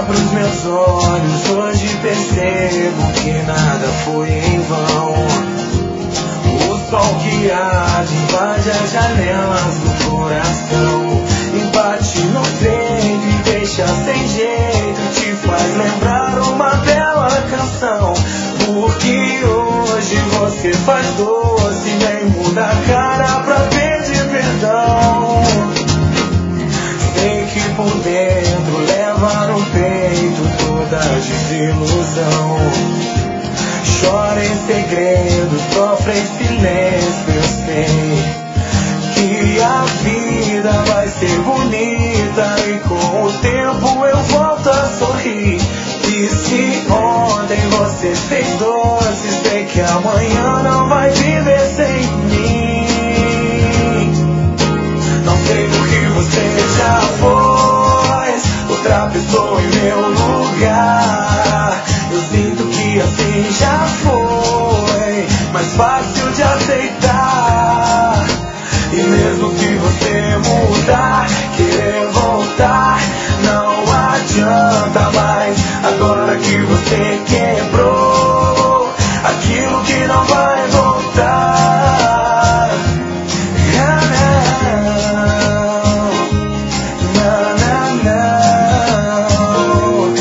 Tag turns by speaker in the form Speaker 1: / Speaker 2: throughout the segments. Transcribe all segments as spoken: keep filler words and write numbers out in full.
Speaker 1: Abro os meus olhos, hoje percebo que nada foi em vão. O sol que arde invade as janelas do coração, e bate no peito e deixa sem jeito, te faz lembrar uma bela canção. Porque hoje você faz doce, nem muda a cara pra pedir perdão. Sei que por dentro leva no peito toda a desilusão. Chora em segredo, sofre em silêncio, eu sei que a vida vai ser bonita e com o tempo eu volto a sorrir. E se ontem você fez doce, sei que amanhã não vai viver sem mim. Não sei por que você já foi outra pessoa em meu lugar. Eu sinto que assim já foi mais fácil de aceitar. E mesmo se você mudar, querer voltar, não adianta mais. Agora que você quebrou aquilo que não vai voltar. Não, não, não, não,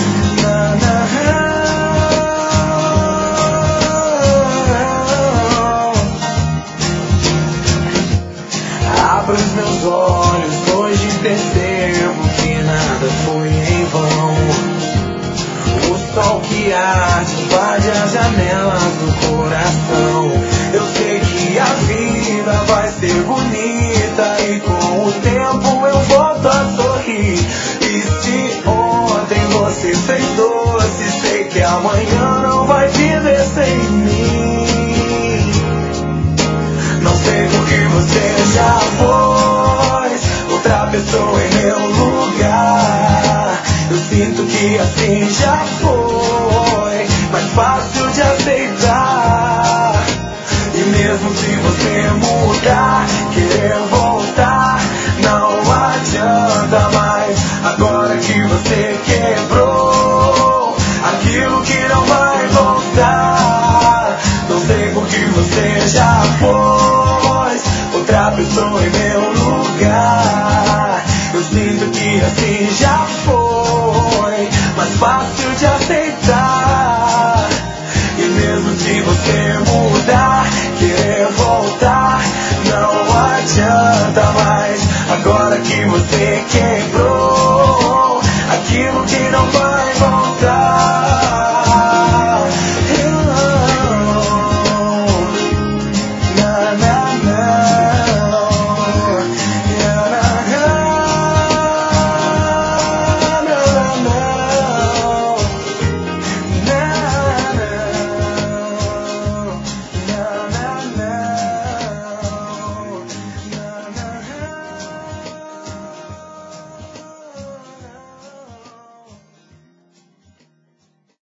Speaker 1: não. Abro os meus olhos, hoje percebo que nada foi em vão. O sol que arde invade as janelas do coração. Eu sei que a vida vai ser bonita e com o tempo eu volto a sorrir. E se ontem você fez doce, sei que amanhã não vai viver sem mim. Não sei por que você já foi outra pessoa em meu lugar. Eu sinto que assim já foi mais fácil de aceitar. E mesmo se você mudar, querer voltar, não adianta mais. Agora que você quebrou aquilo que não vai voltar. Não sei por que você já foi outra pessoa em meu lugar. Eu sinto que assim já foi mais fácil de aceitar. E mesmo se você mudar, querer voltar, não adianta mais. Agora que você quebrou aquilo que não vai voltar.